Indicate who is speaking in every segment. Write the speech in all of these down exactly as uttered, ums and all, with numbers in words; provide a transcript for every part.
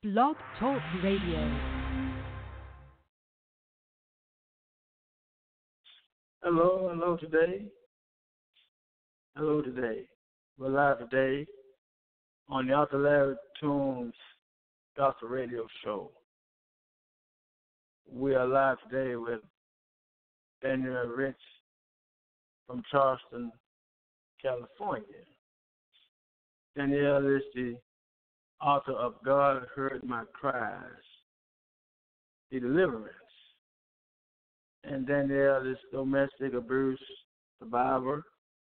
Speaker 1: Blog Talk Radio.
Speaker 2: Hello, hello today. Hello today. We're live today on the Arthur Larry Tunes Gospel Radio Show. We are live today with Daniel Rich from Charleston, California. Danielle is the author of God Heard My Cries, The Deliverance. And Danielle is domestic abuse survivor,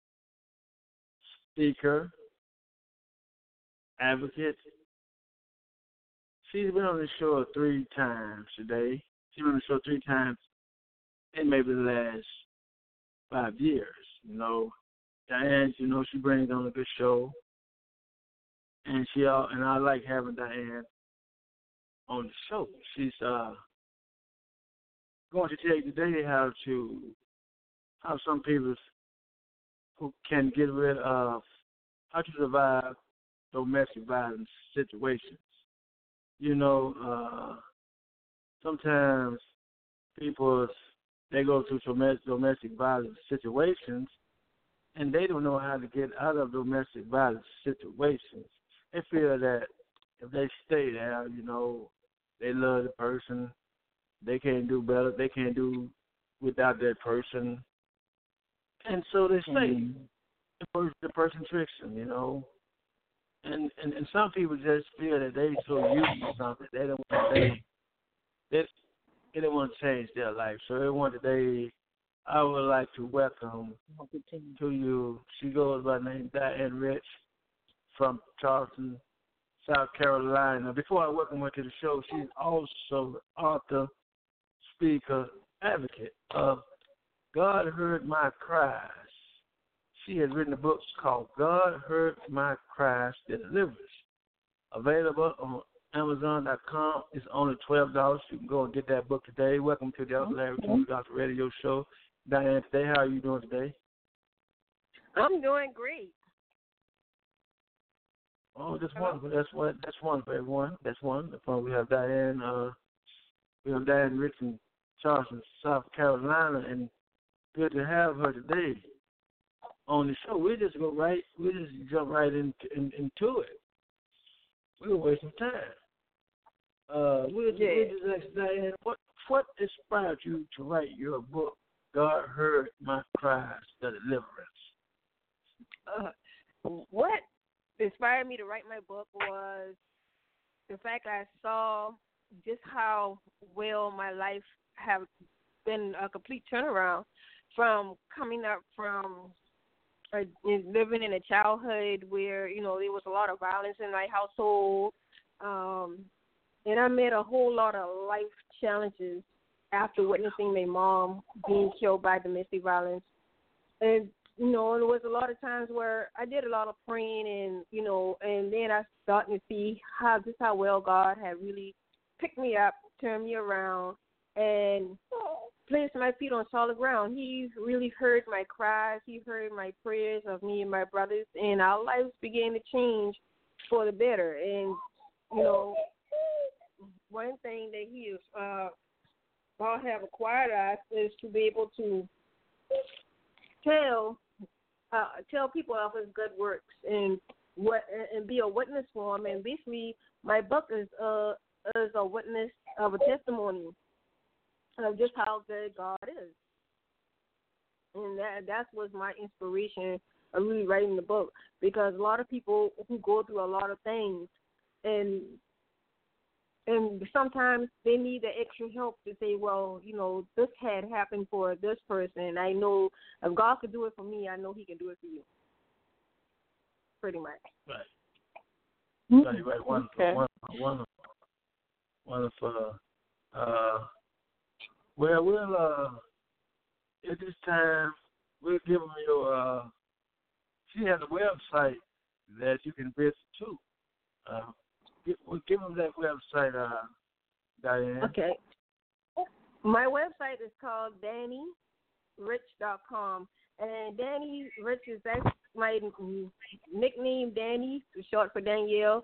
Speaker 2: speaker, advocate. She's been on the show three times today. She's been on the show three times in maybe the last five years. You know, Diane, you know, she brings on a good show. And she uh, and I like having Diane on the show. She's uh, going to tell you today how to how some people who can get rid of how to survive domestic violence situations. You know, uh, sometimes people they go through domestic domestic violence situations, and they don't know how to get out of domestic violence situations. They feel that if they stay there, you know, they love the person. They can't do better. They can't do without that person. And so they stay. Mm-hmm. The, person, the person tricks them, you know. And, and and some people just feel that they so used to something. They don't want they, they, they don't want to change their life. So they want today, I would like to welcome to you. She goes by the name Diane Rich from Charleston, South Carolina. Before I welcome her to the show, she's also the author, speaker, advocate of God Heard My Cries. She has written a book called God Heard My Cries, The Deliverance. Available on Amazon dot com. It's only twelve dollars. You can go and get that book today. Welcome to the Arthur Larry Tunes Gospel Radio Show. Diane, today, how are you doing today?
Speaker 3: I'm doing great.
Speaker 2: Oh, that's wonderful. That's one. That's wonderful, everyone. That's wonderful. We have Diane. Uh, we have Diane Rich in Charleston, South Carolina, and good to have her today on the show. We just go right. We just jump right into in, into it. We'll waste some time. Uh, we'll, just,
Speaker 3: yeah.
Speaker 2: we'll just ask Diane, what what inspired you to write your book? God Heard My Cries, The Deliverance.
Speaker 3: Uh, what inspired me to write my book was the fact I saw just how well my life have been a complete turnaround from coming up from uh, living in a childhood where, you know, there was a lot of violence in my household. Um, and I met a whole lot of life challenges after witnessing my mom being killed by domestic violence. And you know, there was a lot of times where I did a lot of praying and, you know, and then I started to see how just how well God had really picked me up, turned me around, and placed my feet on solid ground. He really heard my cries. He heard my prayers of me and my brothers, and our lives began to change for the better. And, you know, one thing that he is, uh, God have acquired us is to be able to tell Uh, tell people of his good works and what and be a witness for him. And basically, my book is uh is a witness of a testimony of just how good God is. And that that was my inspiration of really writing the book, because a lot of people who go through a lot of things and and sometimes they need the extra help to say, well, you know, this had happened for this person. I know if God could do it for me, I know he can do it for you. Pretty much.
Speaker 2: Right.
Speaker 3: Mm-hmm.
Speaker 2: Right, right. Wonderful,
Speaker 3: okay.
Speaker 2: wonderful, wonderful. Wonderful. Uh, well, we'll, uh, at this time, we'll give them your, uh, she has a website that you can visit too. Uh, We'll give them that website, uh, Diane.
Speaker 3: Okay. My website is called danny rich dot com. And Danny Rich is that's my nickname, Danny, short for Danielle.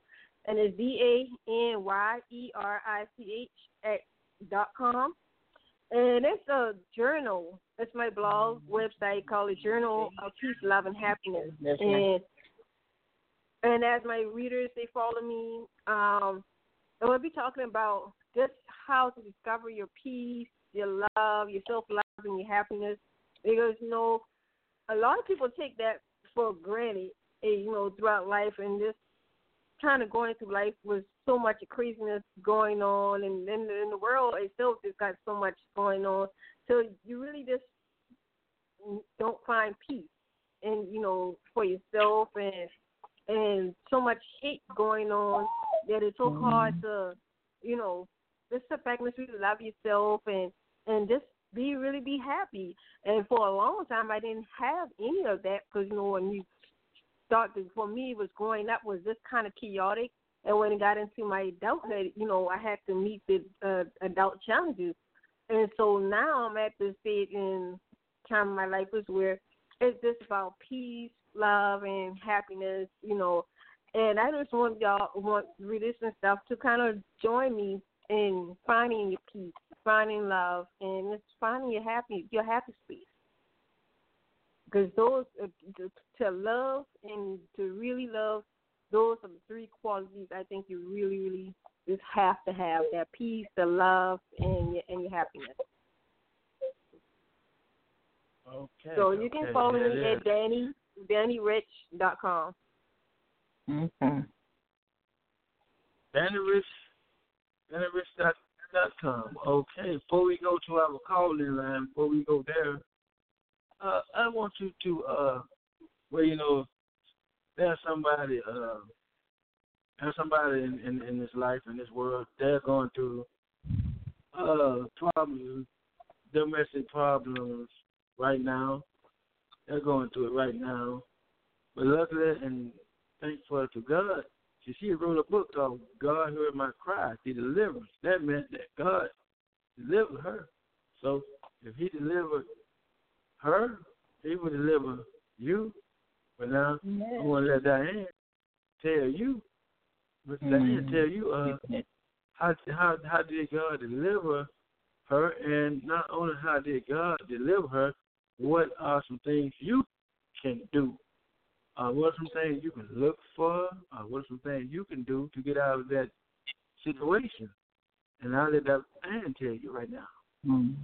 Speaker 3: and it's D A N Y E R I C H at dot com. And it's a journal. It's my blog website called the Journal of Peace, Love, and Happiness.
Speaker 4: That's
Speaker 3: and
Speaker 4: nice.
Speaker 3: and as my readers, they follow me. Um, and we'll be talking about just how to discover your peace, your love, your self-love, and your happiness. Because, you know, a lot of people take that for granted, eh, you know, throughout life, and just kind of going through life with so much craziness going on, and in the, in the world itself, it's got so much going on. So you really just don't find peace, and you know, for yourself, and and so much hate going on that it's so mm-hmm. hard to, you know, just sit back and really love yourself, and and just be really be happy. And for a long time, I didn't have any of that because, you know, when you started, for me, it was growing up was just kind of chaotic. And when it got into my adulthood, you know, I had to meet the uh, adult challenges. And so now I'm at this stage in time of my life is where it's just about peace, love, and happiness, you know. And I just want y'all, want readers and stuff to kind of join me in finding your peace, finding love, and just finding your happy, your happy space. Because those, uh, to, to love and to really love, those are the three qualities I think you really, really just have to have: that peace, the love, and your, and your happiness.
Speaker 2: Okay.
Speaker 3: So you can
Speaker 2: okay,
Speaker 3: follow
Speaker 2: yeah,
Speaker 3: me
Speaker 2: yeah.
Speaker 3: at Danny Danny Rich dot com.
Speaker 4: Mm-hmm.
Speaker 2: Danny Rich, Danny Rich dot com. Okay. Before we go to our call-in line, before we go there, uh, I want you to, uh, well, you know, there's somebody, uh, there's somebody in, in, in this life, in this world, they're going through uh, problems, domestic problems right now. They're going through it right now. But luckily and thankful to God, she, she wrote a book called God Heard My Cry, He Delivers. That meant that God delivered her. So if he delivered her, he will deliver you. But now yeah. I want to let Diane tell you, Miss mm-hmm. Diane tell you uh, how how how did God deliver her, and not only how did God deliver her, what are some things you can do? Uh, what are some things you can look for? Uh, what are some things you can do to get out of that situation? And I'll let Diane tell you right now.
Speaker 4: Mm-hmm.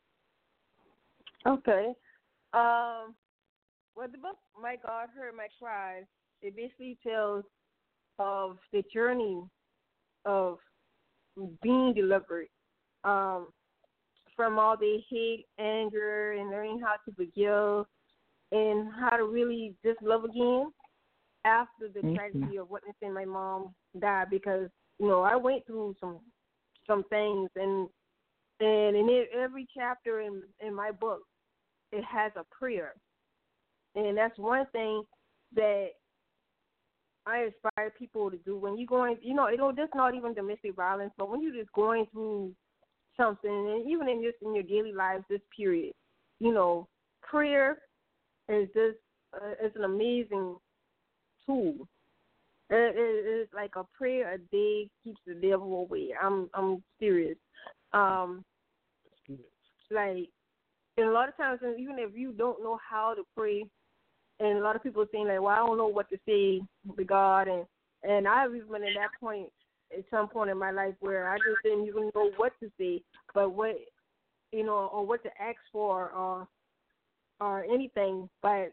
Speaker 3: Okay. Um, well, the book, My God Heard My Cries, it basically tells of the journey of being delivered um, from all the hate, anger, and learning how to forgive and how to really just love again after the mm-hmm. tragedy of witnessing my mom die. Because, you know, I went through some some things, and and in every chapter in, in my book, it has a prayer. And that's one thing that I inspire people to do when you're going, you know, it'll just not even domestic violence, but when you're just going through something, and even in just in your daily lives, this period, you know, prayer is just uh, it's an amazing tool. It, it, it's like a prayer a day keeps the devil away. I'm I'm serious. Um, like, and a lot of times, even if you don't know how to pray, and a lot of people saying like, well, I don't know what to say to God, and and I've even been at that point at some point in my life where I just didn't even know what to say, but what, you know, or what to ask for, or or anything. But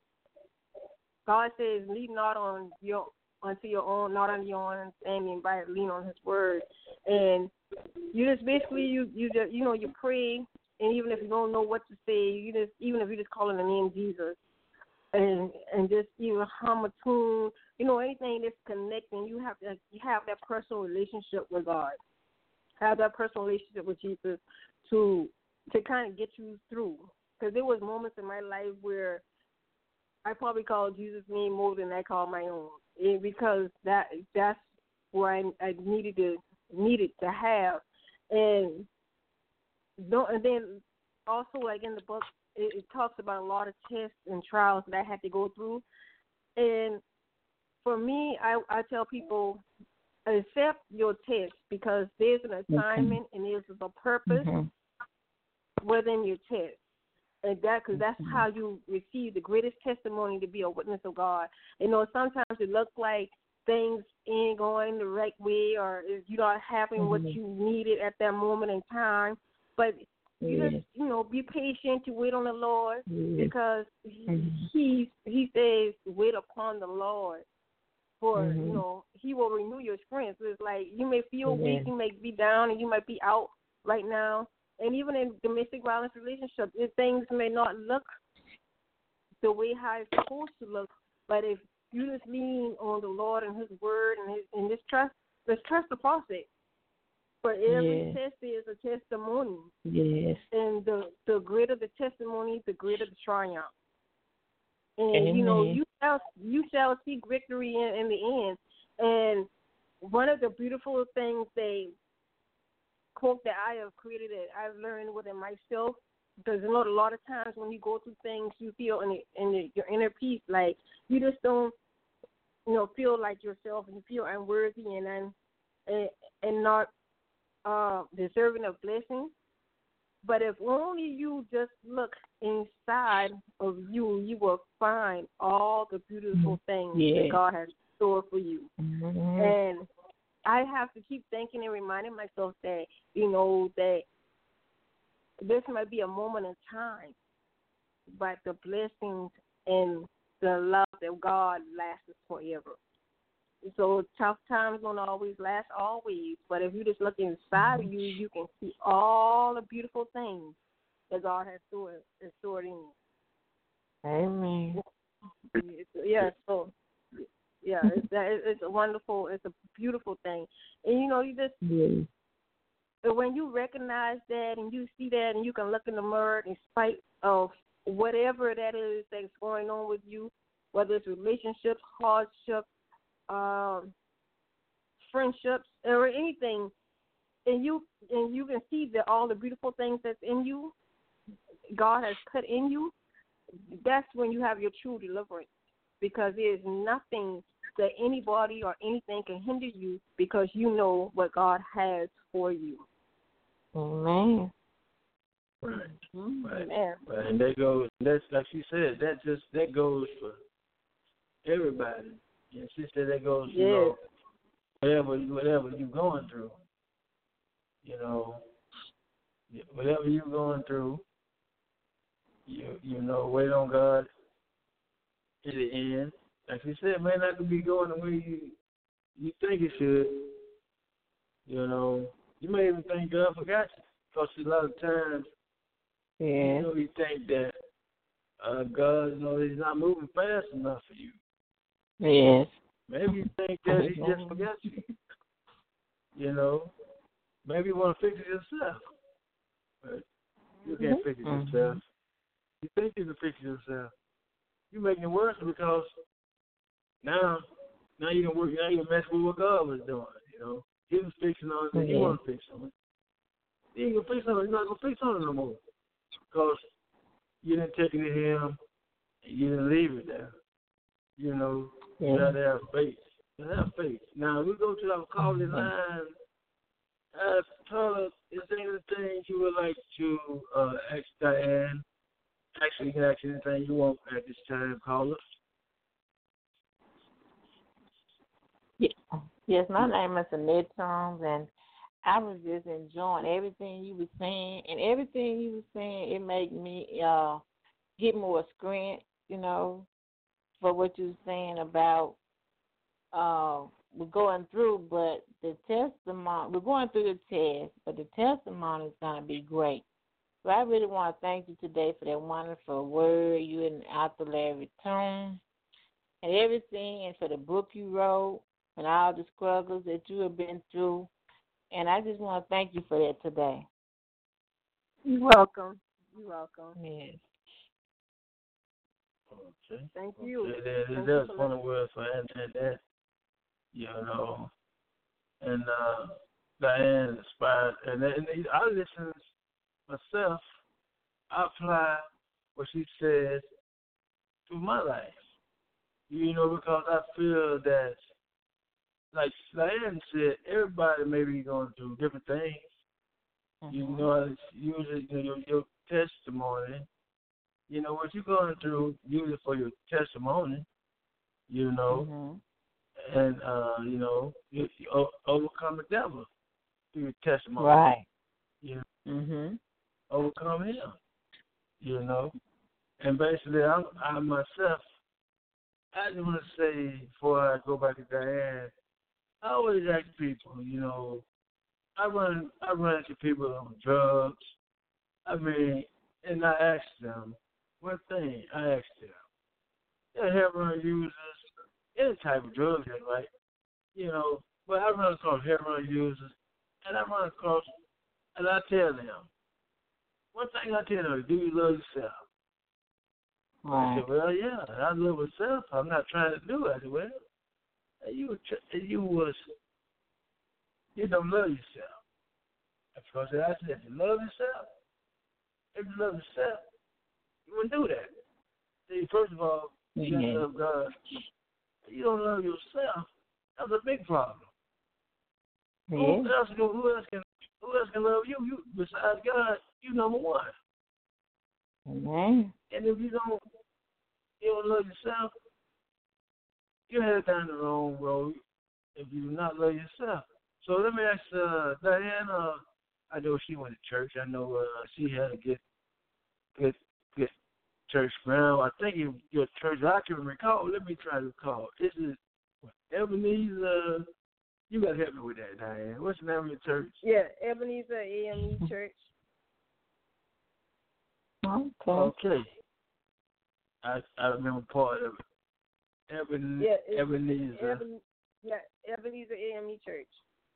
Speaker 3: God says, lean not on your onto your own, not on your own understanding, but lean on His word. And you just basically you you just, you know, you pray, and even if you don't know what to say, you just even if you just call in the name Jesus. And and just even hum a tune, you know, anything that's connecting, you have to you have that personal relationship with God, have that personal relationship with Jesus to to kind of get you through. Because there was moments in my life where I probably called Jesus' name more than I called my own, and because that that's where I, I needed to needed to have, and don't and then also like in the book. It, it talks about a lot of tests and trials that I had to go through. And for me, I, I tell people accept your test because there's an assignment and there's a purpose
Speaker 4: Mm-hmm.
Speaker 3: within your test. And that, because that's how you receive the greatest testimony to be a witness of God. You know, sometimes it looks like things ain't going the right way, or you're not having
Speaker 4: Mm-hmm.
Speaker 3: what you needed at that moment in time. But you
Speaker 4: Yes.
Speaker 3: just, you know, be patient to wait on the Lord
Speaker 4: Yes.
Speaker 3: because he,
Speaker 4: Mhm.
Speaker 3: he he says wait upon the Lord. For
Speaker 4: Mhm.
Speaker 3: you know, He will renew your strength. So it's like you may feel
Speaker 4: Yes.
Speaker 3: weak, you may be down, and you might be out right now. And even in domestic violence relationships, if things may not look the way how it's supposed to look, but if you just lean on the Lord and His Word and His and this trust, just trust the process. For every
Speaker 4: Yes.
Speaker 3: test is a testimony,
Speaker 4: Yes.
Speaker 3: and the the greater the testimony, the greater the triumph. And you know,
Speaker 4: Amen.
Speaker 3: you shall you shall seek victory in, in the end. And one of the beautiful things they quote that I have created that I've learned within myself, because you know a lot of times when you go through things, you feel in, the, in the, your inner peace, like you just don't, you know, feel like yourself, and you feel unworthy and un, and, and not uh, deserving of blessings. But if only you just look inside of you, you will find all the beautiful things
Speaker 4: Yes.
Speaker 3: that God has stored for you.
Speaker 4: Mm-hmm.
Speaker 3: And I have to keep thinking and reminding myself that, you know, that this might be a moment in time, but the blessings and the love of God lasts forever. So tough times don't always last always, but if you just look inside of you, you can see all the beautiful things that God has stored, has stored in you.
Speaker 4: Amen.
Speaker 3: Yeah, so yeah, it's, it's a wonderful, it's a beautiful thing, and you know, you just
Speaker 4: Yes.
Speaker 3: when you recognize that and you see that, and you can look in the mirror in spite of whatever that is that's going on with you, whether it's relationships, hardships, um, friendships, or anything, and you and you can see that all the beautiful things that's in you, God has put in you. That's when you have your true deliverance, because there is nothing that anybody or anything can hinder you, because you know what God has for you.
Speaker 4: Amen.
Speaker 2: Right.
Speaker 3: Mm-hmm.
Speaker 2: Right.
Speaker 3: Amen.
Speaker 2: Right. And that goes. That's like she said. That just that goes for everybody. And she said that goes. You
Speaker 3: Yes.
Speaker 2: know, whatever whatever you're going through. You know, whatever you're going through. You you know, wait on God to the end. Like you said, may not be going the way you you think it should. You know, you may even think God forgot you, because a lot of times, you
Speaker 4: Yes.
Speaker 2: know, you think that uh, God, you know, He's not moving fast enough for you.
Speaker 4: Yes.
Speaker 2: Maybe you think that He just forgot you. You know, maybe you want to fix it yourself, but you can't fix it
Speaker 4: Mm-hmm.
Speaker 2: yourself. You think you can fix it yourself. You're making it worse because now, now you can work. Now you can mess with what God was doing. You know, He was fixing on it, and you
Speaker 4: Yeah.
Speaker 2: want to fix on it. You ain't gonna fix on it. You're not gonna fix on it no more, because you didn't take it to Him. And you didn't leave it there. You know, you
Speaker 4: Yeah.
Speaker 2: gotta have faith. You gotta have faith. Now we go to our calling
Speaker 4: Mhm.
Speaker 2: line. Uh, Paula, is there anything you would like to uh, ask Diane? Actually, you can ask anything you want at this time, caller.
Speaker 4: Yeah. Yes, my name is Annette Thoms, and I was just enjoying everything you were saying, and everything you were saying, it made me uh, get more strength, you know, for what you were saying about uh, we're going through, but the testimony, we're going through the test, but the testimony is going to be great. So I really want to thank you today for that wonderful word, you and Author Larry Tune, and everything, and for the book you wrote, and all the struggles that you have been through. And I just want to thank you for that today.
Speaker 3: You're welcome. You're welcome.
Speaker 4: Yes.
Speaker 2: Okay.
Speaker 3: Thank you.
Speaker 2: Okay. There,
Speaker 3: Thank
Speaker 2: there's
Speaker 3: you for
Speaker 2: one word for that. You know, and uh, Diane inspired, and, and I listen myself. I apply what she says to my life. You know, because I feel that like Diane said, everybody may be going through different things.
Speaker 4: Mm-hmm.
Speaker 2: You know, it's usually you know, your, your testimony. You know what you're going through, use it for your testimony. You know,
Speaker 4: mm-hmm.
Speaker 2: and uh, you know, you, you overcome the devil through your testimony.
Speaker 4: Right.
Speaker 2: You know,
Speaker 4: mm-hmm.
Speaker 2: overcome him. You know, and basically, I, I myself, I just want to say before I go back to Diane, I always ask people, you know, I run, I run into people on drugs. I mean, and I ask them one thing. I ask them, they're heroin users, any type of drugs, right? You know, but I run across heroin users, and I run across, and I tell them, one thing I tell them, do you love yourself?
Speaker 4: Right.
Speaker 2: I said, well, yeah, I love myself. I'm not trying to do it. I said, well, you, you was, you don't love yourself. Because I said, if you love yourself, if you love yourself, you wouldn't do that. See, first of all, you
Speaker 4: mm-hmm.
Speaker 2: gotta love God. If you don't love yourself, that's a big problem.
Speaker 4: Yeah.
Speaker 2: Who else can who else can who else can love you? You besides God, you number one.
Speaker 4: Mm-hmm.
Speaker 2: And if you don't you don't love yourself, you're headed down the wrong road if you do not love yourself. So let me ask uh, Diane, uh, I know she went to church. I know uh, she had a good good good church ground. I think your, your church, I can recall. Let me try to recall. This is Ebenezer. You got to help me with that, Diane. What's the name of your church?
Speaker 3: Yeah, Ebenezer A M E Church.
Speaker 4: Okay.
Speaker 2: Okay. I I remember part of it. Eben,
Speaker 3: yeah,
Speaker 2: Ebenezer.
Speaker 3: Eben, yeah, Ebenezer A M E Church.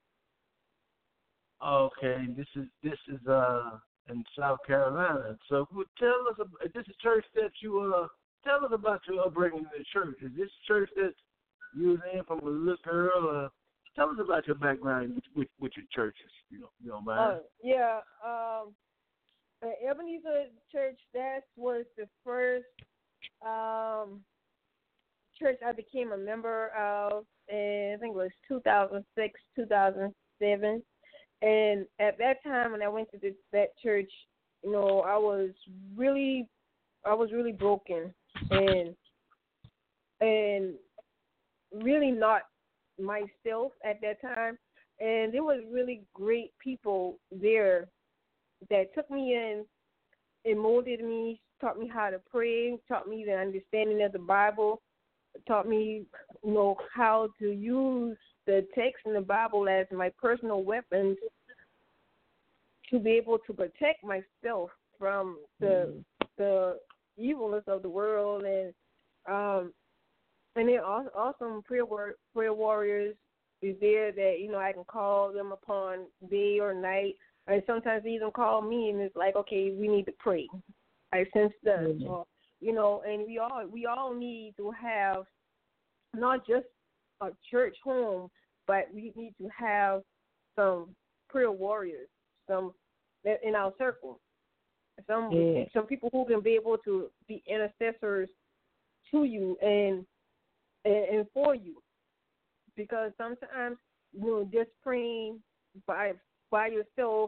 Speaker 2: Okay, this is this is uh in South Carolina. So tell us about this is church that you uh tell us about your upbringing in the church. Is this church that you was in from a little girl? Uh, tell us about your background with, with, with your churches. You know, you don't mind?
Speaker 3: Uh, yeah, um, Ebenezer Church. That was the first um church I became a member of. And I think it was two thousand six, two thousand seven. And at that time, when I went to this, that church, you know, I was really, I was really broken and and really not myself at that time. And there was really great people there that took me in and molded me, taught me how to pray, taught me the understanding of the Bible, taught me, you know, how to use the text in the Bible as my personal weapons to be able to protect myself from the mm. the evilness of the world, and um and then awesome prayer war- prayer warriors is there that, you know, I can call them upon day or night, and sometimes they even call me and it's like, okay, we need to pray. I sense that, mm. or, you know, and we all we all need to have not just a church home, but we need to have some prayer warriors, some in our circle, some yeah. some people who can be able to be intercessors to you and, and and for you, because sometimes, you know, just praying by by yourself,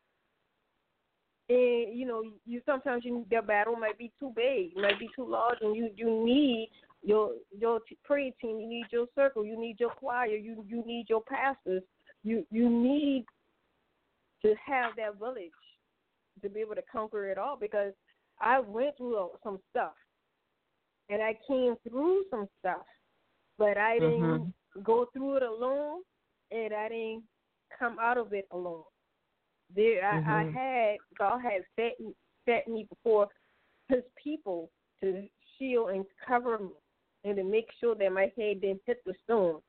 Speaker 3: and you know, you sometimes you the battle might be too big, might be too large, and you you need your your prayer team, you need your circle, you need your choir, you you need your pastors, you you need to have that village to be able to conquer it all, because I went through some stuff and I came through some stuff, but I didn't mm-hmm. go through it alone, and I didn't come out of it alone. There, mm-hmm. I, I had God had set set me before His people to shield and cover me, and to make sure that my head didn't hit the stone,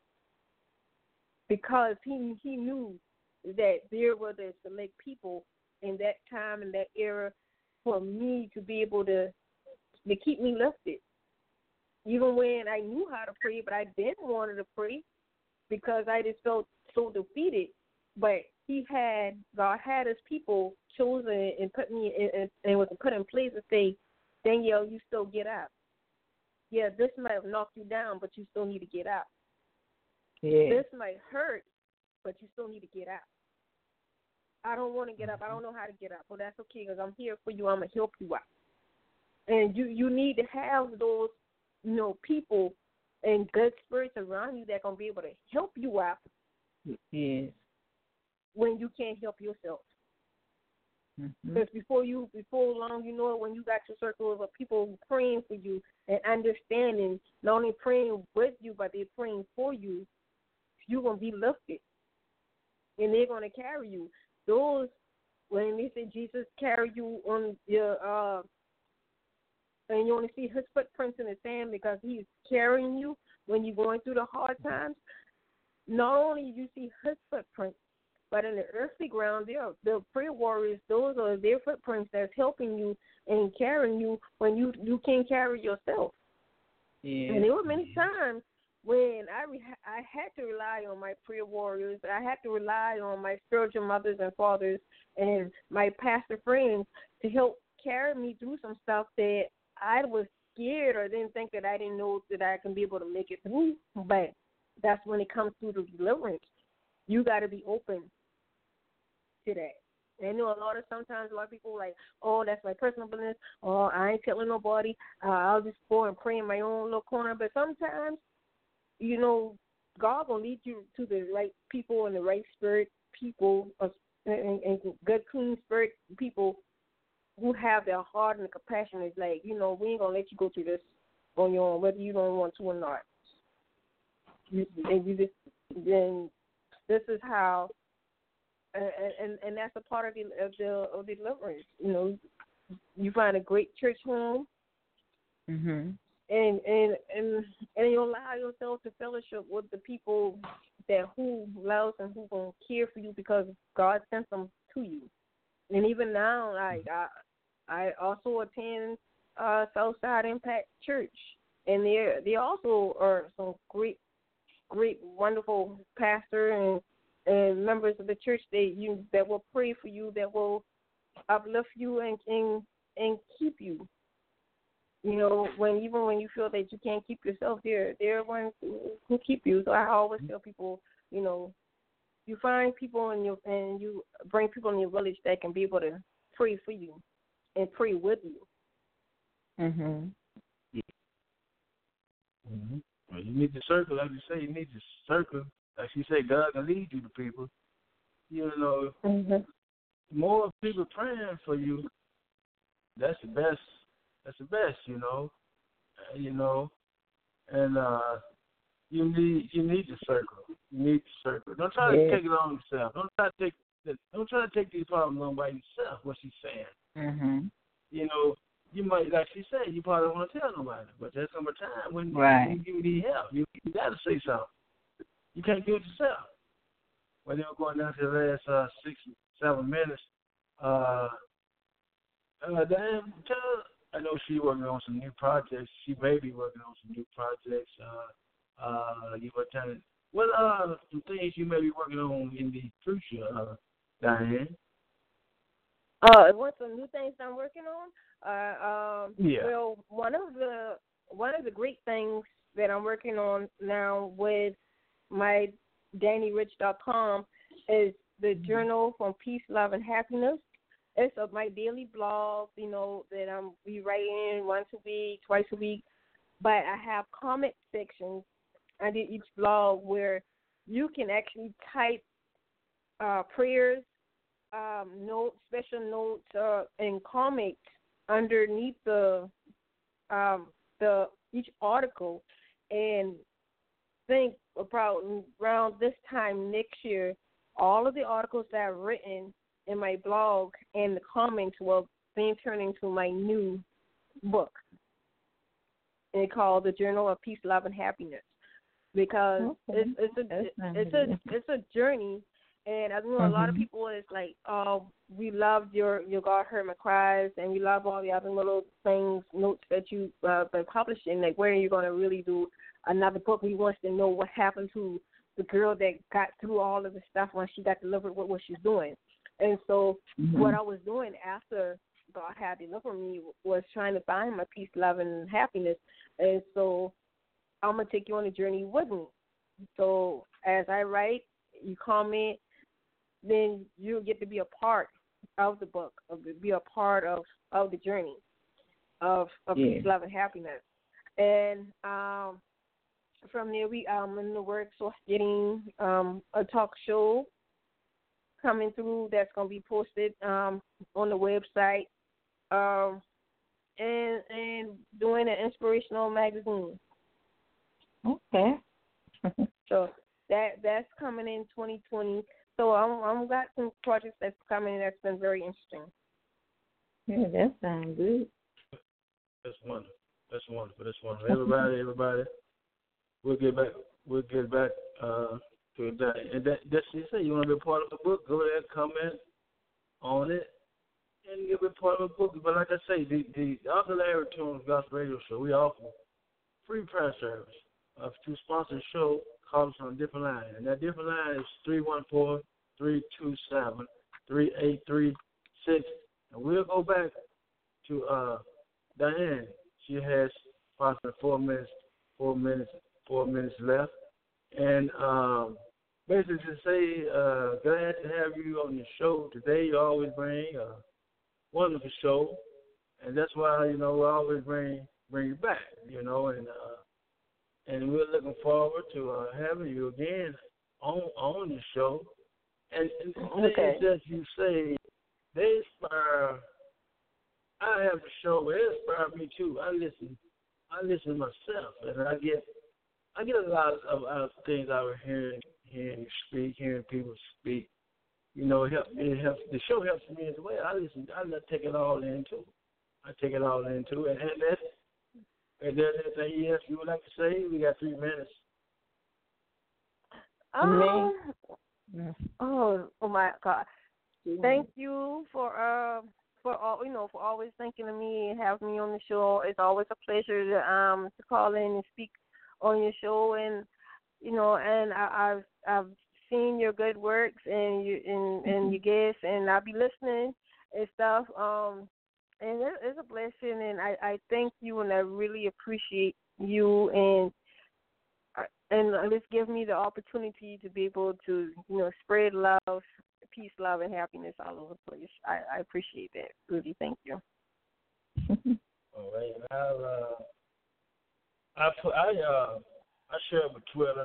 Speaker 3: because He He knew that there were the select people in that time, in that era, for me to be able to to keep me lifted. Even when I knew how to pray, but I didn't want to pray because I just felt so defeated. But He had, God had His people chosen and put me in, and was put in place to say, Danielle, you still get up. Yeah, this might have knocked you down, but you still need to get up.
Speaker 4: Yeah.
Speaker 3: This might hurt, but you still need to get out. I don't want to get up. I don't know how to get up. Well, that's okay because I'm here for you. I'm going to help you out. And you, you need to have those, you know, people and good spirits around you that are going to be able to help you out.
Speaker 4: Yes.
Speaker 3: When you can't help yourself.
Speaker 4: Mm-hmm.
Speaker 3: Because before you, before long, you know, when you got your circle of people praying for you and understanding, not only praying with you, but they're praying for you, you're going to be lifted. And they're going to carry you. Those, when they say Jesus carry you on your, uh, and you only see his footprints in the sand because he's carrying you when you're going through the hard times, not only do you see his footprints, but in the earthly ground, there are the prayer warriors. Those are their footprints that's helping you and carrying you when you, you can't carry yourself.
Speaker 4: Yeah.
Speaker 3: And there were many times when I re- I had to rely on my prayer warriors. I had to rely on my spiritual mothers and fathers and my pastor friends to help carry me through some stuff that I was scared or didn't think that I didn't know that I can be able to make it through. But that's when it comes through the deliverance. You got to be open to that. And you know, a lot of sometimes a lot of people are like, oh, that's my personal business. Oh, I ain't telling nobody. Uh, I'll just go and pray in my own little corner. But sometimes, you know, God will lead you to the right people and the right spirit people uh, and, and good, clean spirit people who have their heart and the compassion. Is like, you know, we ain't going to let you go through this on your own, whether you don't want to or not. You, and you just, then this is how, and, and, and that's a part of the, of the of the deliverance. You know, you find a great church home.
Speaker 4: Mm-hmm.
Speaker 3: And and and and you allow yourself to fellowship with the people that who loves and who gonna care for you because God sent them to you. And even now, like I, I also attend uh, Southside Impact Church, and there there also are some great, great, wonderful pastor and and members of the church that you that will pray for you, that will uplift you and and and keep you. You know, when even when you feel that you can't keep yourself, there there are ones who, who keep you. So I always tell people, you know, you find people in your and you bring people in your village that can be able to pray for you and pray with you.
Speaker 4: Mhm.
Speaker 2: Mm-hmm. Well, you need to circle, like you say. You need to circle, like you say. God can lead you to people. You know,
Speaker 3: Mm-hmm.
Speaker 2: more people praying for you. That's the best. That's the best, you know, uh, you know, and uh, you need you need to circle. You need to circle. Don't try
Speaker 4: Yeah.
Speaker 2: to take it on yourself. Don't try to take the, don't try to take these problems on by yourself. What she's saying,
Speaker 4: Mhm.
Speaker 2: you know, you might, like she said, you probably don't want to tell nobody, but there's some time when,
Speaker 4: Right.
Speaker 2: when you need help. You, you got to say something. You can't do it yourself. Well, then we're going down to the last uh, six, seven minutes. Uh, uh, Dan, tell. I know she's working on some new projects. She may be working on some new projects. Uh, uh, you were telling what are some things you may be working on in the future, uh, Diane?
Speaker 3: Uh, what's some new things I'm working on? Uh, um,
Speaker 2: Yeah.
Speaker 3: Well, one of the one of the great things that I'm working on now with my Danny Rich dot com is the Journal from Peace, Love, and Happiness. It's of my daily blog, you know, that I'm be writing once a week, twice a week. But I have comment sections under each blog where you can actually type uh, prayers, um, notes, special notes, uh, and comments underneath the um, the each article. And think about around this time next year, all of the articles that I've written in my blog and the comments will be turned into my new book. And it's called The Journal of Peace, Love, and Happiness. Because
Speaker 4: Okay.
Speaker 3: it's it's a
Speaker 4: That's nice.
Speaker 3: it's a it's a journey, and I know a lot of
Speaker 4: Mhm.
Speaker 3: people is like, oh, we loved your your God Heard My Cries, and we love all the other little things, notes that you uh, been publishing. Like, when are you going to really do another book? We wants to know what happened to the girl that got through all of the stuff when she got delivered. What was she doing? And so
Speaker 4: Mhm.
Speaker 3: what I was doing after God had delivered me was trying to find my peace, love, and happiness. And so I'm going to take you on a journey with me. So as I write, you comment, then you get to be a part of the book, of be a part of, of the journey of of
Speaker 4: yeah.
Speaker 3: peace, love, and happiness. And um, from there, we um in the works of getting um a talk show coming through that's going to be posted um on the website, um and and doing an inspirational magazine.
Speaker 4: Okay.
Speaker 3: So that that's coming in twenty twenty. So I'm I'm got some projects that's coming that's been very interesting.
Speaker 4: Yeah, that sounds good.
Speaker 2: That's wonderful. That's wonderful. That's wonderful. Everybody, everybody, we'll get back. We'll get back uh, to that. And that, that's what you say. You want to be a part of the book? Go there, comment on it, and you'll be a part of the book. But like I say, the the Uncle Larry Tunes Gospel Radio Show, we offer free prayer service uh, to sponsor the show. Call us on a different line, and that different line is three one four, three two seven, three eight three six. And we'll go back to uh, Diane. She has approximately four minutes, four minutes, four minutes left. And um, basically to say, uh, glad to have you on the show today. You always bring a wonderful show, and that's why, you know, we always bring bring you back, you know, and uh, and we're looking forward to uh, having you again on on the show. And, and the
Speaker 3: Okay.
Speaker 2: things that you say, they inspire. I have the show. It inspires me too. I listen. I listen myself, and I get. I get a lot of, of things I was hearing, hearing you speak, hearing people speak. You know, it helps. It helps. The show helps me as well. I listen. I take it all in too. I take it all in too. And, and that's. If there's anything else you would like to say, we got three minutes.
Speaker 3: Um, oh, oh my God! Thank you for uh for all you know for always thinking of me and having me on the show. It's always a pleasure to um to call in and speak on your show, and you know, and I, I've I've seen your good works and you and, and your guests, and I'll be listening and stuff. Um, and it, it's a blessing, and I, I thank you, and I really appreciate you, and and this gives me the opportunity to be able to you know spread love, peace, love, and happiness all over the place. I, I appreciate that. Really, thank you.
Speaker 2: All right, I'll, uh, I put I uh I share with Twitter.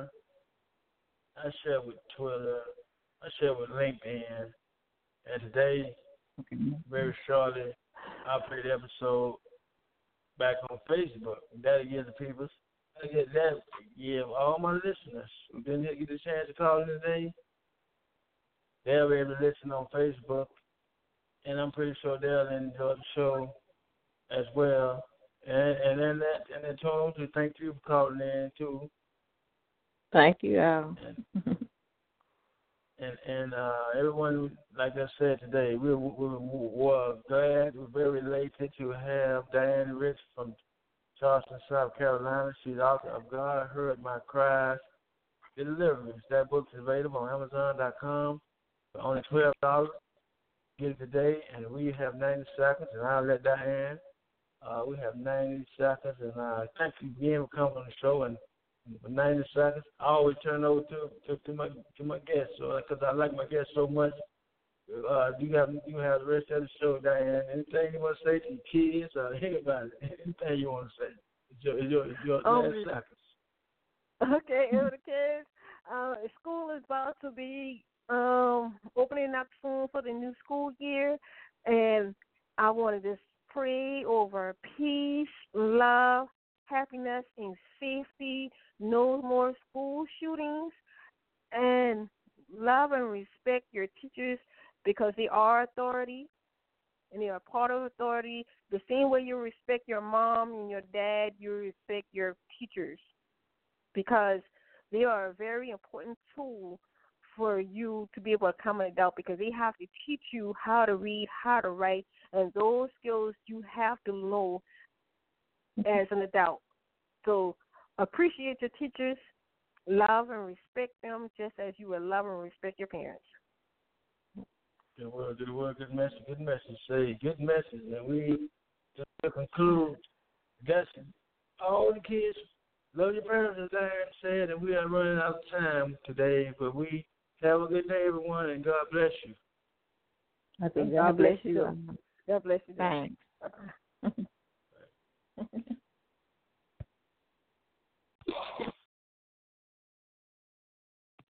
Speaker 2: I share with Twitter. I share with LinkedIn. And today, very shortly, I'll play the episode back on Facebook. That'll give the people. I get that. Yeah, all my listeners who didn't get the chance to call in today, they'll be able to listen on Facebook, and I'm pretty sure they'll enjoy the show as well. And and then that and then told to thank you for calling in too.
Speaker 4: Thank you, Al.
Speaker 2: And and, and uh, everyone, like I said today, we we, we were glad, we're very elated to have Diane Rich from Charleston, South Carolina. She's the author of God Heard My Cries, Deliverance. That book is available on Amazon dot com for only twelve dollars. Get it today, and we have ninety seconds, and I'll let Diane. Uh, we have ninety seconds, and uh, thank you again for coming on the show. And for ninety seconds, I always turn over to to, to my to my guests, so because I like my guests so much. Uh, you have you have the rest of the show, Diane. Anything you want to say to your kids or anybody? Anything you want to say? It's your, it's your, it's your
Speaker 3: Oh,
Speaker 2: last seconds.
Speaker 3: Okay, and the kids, uh, school is about to be um, opening up soon for the new school year, and I want to just pray over peace, love, happiness, and safety. No more school shootings, and love and respect your teachers because they are authority and they are part of authority. The same way you respect your mom and your dad, you respect your teachers because they are a very important tool for you to be able to become an adult because they have to teach you how to read, how to write, and those skills you have to know as an adult. So appreciate your teachers, love and respect them just as you would love and respect your parents.
Speaker 2: Good word, good word, good message, good message. Say good message, and we just to conclude. That's all the kids Love your parents, as Diane said, and we are running out of time today. But we have a good day, everyone, and God bless you.
Speaker 4: I think
Speaker 3: God
Speaker 4: God
Speaker 3: bless
Speaker 4: bless you.
Speaker 3: you. God bless you.
Speaker 4: Thanks.